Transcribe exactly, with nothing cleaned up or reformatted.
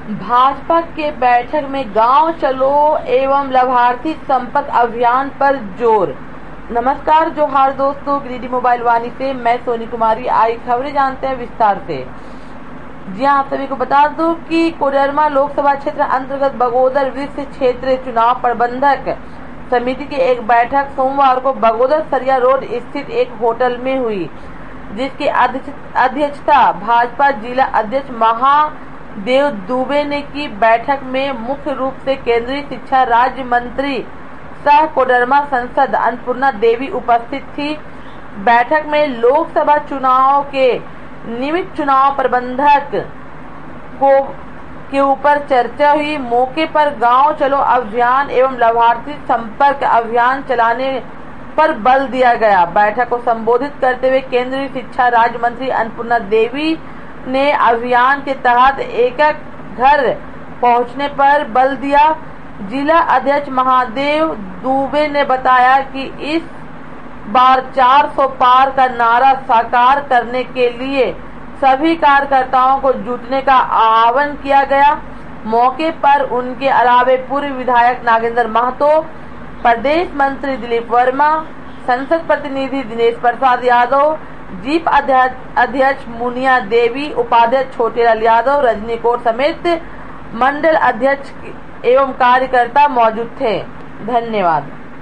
भाजपा के बैठक में गांव चलो एवं लाभार्थी संपर्क अभियान पर जोर। नमस्कार, जोहार दोस्तों, गिरिडीह मोबाइल वाणी से मैं सोनी कुमारी। आई खबरें जानते हैं विस्तार से। जी हाँ, आप सभी को बता दूं कि कोडरमा लोकसभा क्षेत्र अंतर्गत बगोदर वृक्ष क्षेत्र चुनाव प्रबंधक समिति की एक बैठक सोमवार को बगोदर सरिया रोड स्थित एक होटल में हुई, जिसकी अध्यक्षता भाजपा जिला अध्यक्ष महादेव दुबे ने की। बैठक में मुख्य रूप से केंद्रीय शिक्षा राज्य मंत्री सह कोडरमा सांसद अन्नपूर्णा देवी उपस्थित थी। बैठक में लोकसभा चुनाव के निमित्त चुनाव प्रबंधक को के ऊपर चर्चा हुई। मौके पर गांव चलो अभियान एवं लाभार्थी संपर्क अभियान चलाने पर बल दिया गया। बैठक को संबोधित करते हुए केंद्रीय शिक्षा राज्य मंत्री अन्नपूर्णा देवी ने अभियान के तहत एक एक घर पहुंचने पर बल दिया। जिला अध्यक्ष महादेव दुबे ने बताया कि इस बार चार सौ पार का नारा साकार करने के लिए सभी कार्यकर्ताओं को जुटने का आह्वान किया गया। मौके पर उनके अलावे पूर्व विधायक नागेंद्र महतो, प्रदेश मंत्री दिलीप वर्मा, संसद प्रतिनिधि दिनेश प्रसाद यादव, जीप अध्यक्ष मुनिया देवी, उपाध्यक्ष छोटेलाल यादव, रजनी कौर समेत मंडल अध्यक्ष एवं कार्यकर्ता मौजूद थे। धन्यवाद।